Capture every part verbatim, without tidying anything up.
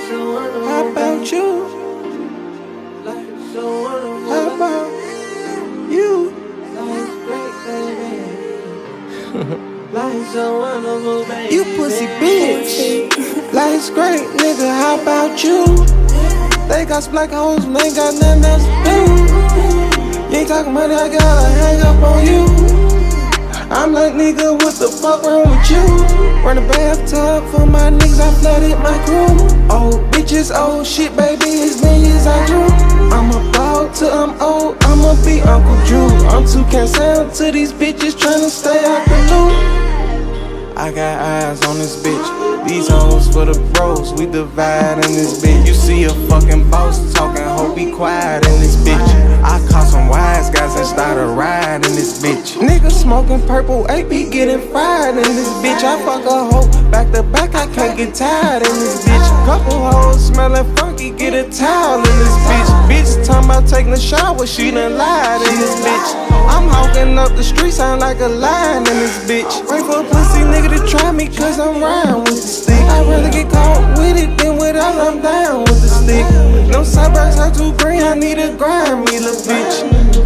How about you? How about you? You pussy bitch. Life's great, nigga. How about you? They got some black hoes and they got nothing else to do. You ain't talking money, I gotta hang up on you. I'm like, nigga, what the fuck wrong with you? Run a bathtub for my niggas, I flooded my crew. Old bitches, old shit, baby, it's millions I drew. I'm a dog till I'm old, I'ma be Uncle Drew. I'm too cancer to these bitches tryna stay out the loop. I got eyes on this bitch, these hoes for the bros, we divide in this bitch. You see a fucking boss talking, hope be quiet in this bitch. I caught some wise guys and started riding this bitch. Niggas smoking purple, A P getting fried in this bitch. I fuck a hoe back to back, I can't get tired in this bitch. Couple hoes smelling funky, get a towel in this bitch. Bitch talking about taking a shower, she done lied in this bitch. I'm hawking up the street, sound like a lion in this bitch. Wait for a pussy nigga to try me, cause I'm riding with the stick. I'd rather get caught with it than without, I'm down with the stick. No suburbs are too green, I need a grind me, little bitch.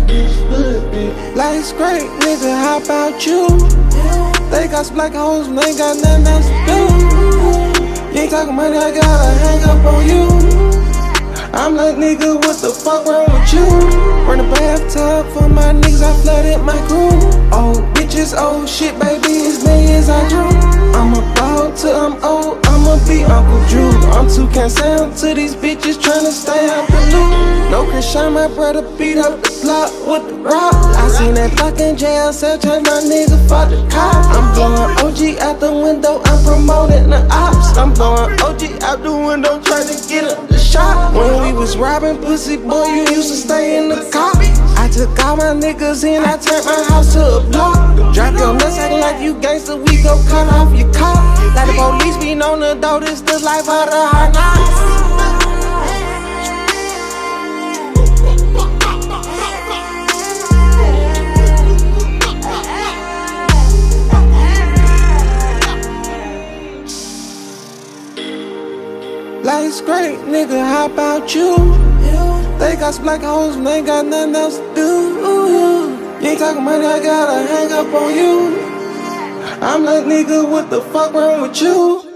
Life's great, nigga, how about you? They got some black hoes and they got nothing else to do. You ain't talking money, I gotta hang up on you. I'm like, nigga, what the fuck wrong with you? Run a bathtub for my niggas, I flooded my crew. Old bitches, old shit, baby, it's millions I drew. I'm a dog till I'm old, I'ma be Uncle Drew. I'm too cancer to these bitches tryna stay out the loop. No Christian, my brother beat up the block with the rock. I seen that fucking jail cell, change my nigga for the cop. I'm blowing O G out the window, I'm promoting the ops. I'm blowing O G out the window, trying to get up the shot. When we was robbing pussy, boy, you used to stay in the car. I took all my niggas in, I turned my house to a block. Drop your nuts, acting like you gangster, we gon' cut off your car. Like the police beat on the door, this the life of the hard knocks. Life's great, nigga, how about you? They got some black hoes and they got nothing else to do. You ain't talking money, I gotta hang up on you. I'm like, nigga, what the fuck wrong with you?